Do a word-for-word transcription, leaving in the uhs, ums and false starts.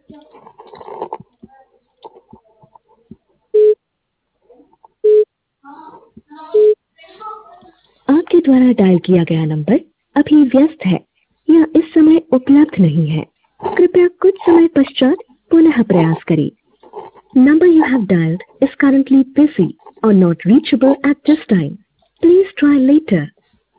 आपके द्वारा डायल किया गया नंबर अभी व्यस्त है या इस समय उपलब्ध नहीं है। कृपया कुछ समय पश्चात पुनः प्रयास करें। Number you have dialed is currently busy or not reachable at this time. Please try later.